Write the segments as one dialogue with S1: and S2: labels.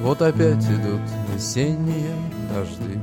S1: Вот опять идут весенние дожди.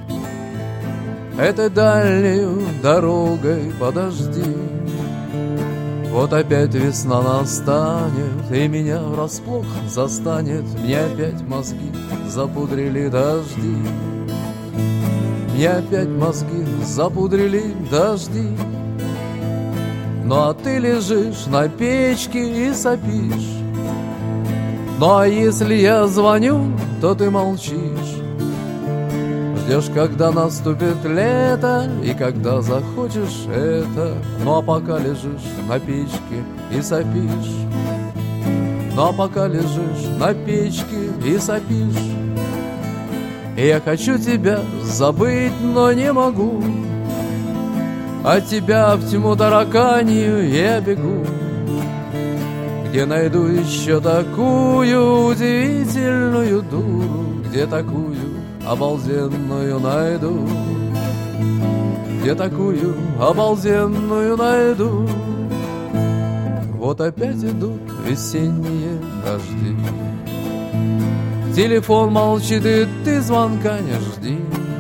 S1: Этой дальнею дорогой подожди. Вот опять весна настанет, и меня врасплох застанет. Мне опять мозги запудрили дожди. Мне опять мозги запудрили дожди. Ну а ты лежишь на печке и сопишь. Ну а если я звоню, то ты молчишь. Ждешь, когда наступит лето, и когда захочешь это. Ну а пока лежишь на печке и сопишь. Ну а пока лежишь на печке и сопишь. И я хочу тебя забыть, но не могу. От тебя в тьму тараканью я бегу. Где найду еще такую удивительную дуру, где такую обалденную найду, где такую обалденную найду. Вот опять идут весенние дожди. Телефон молчит, и ты звонка не жди.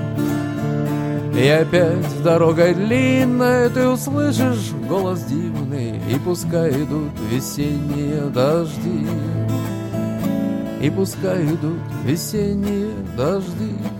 S1: И опять дорогой длинной ты услышишь голос дивный, и пускай идут весенние дожди. И пускай идут весенние дожди.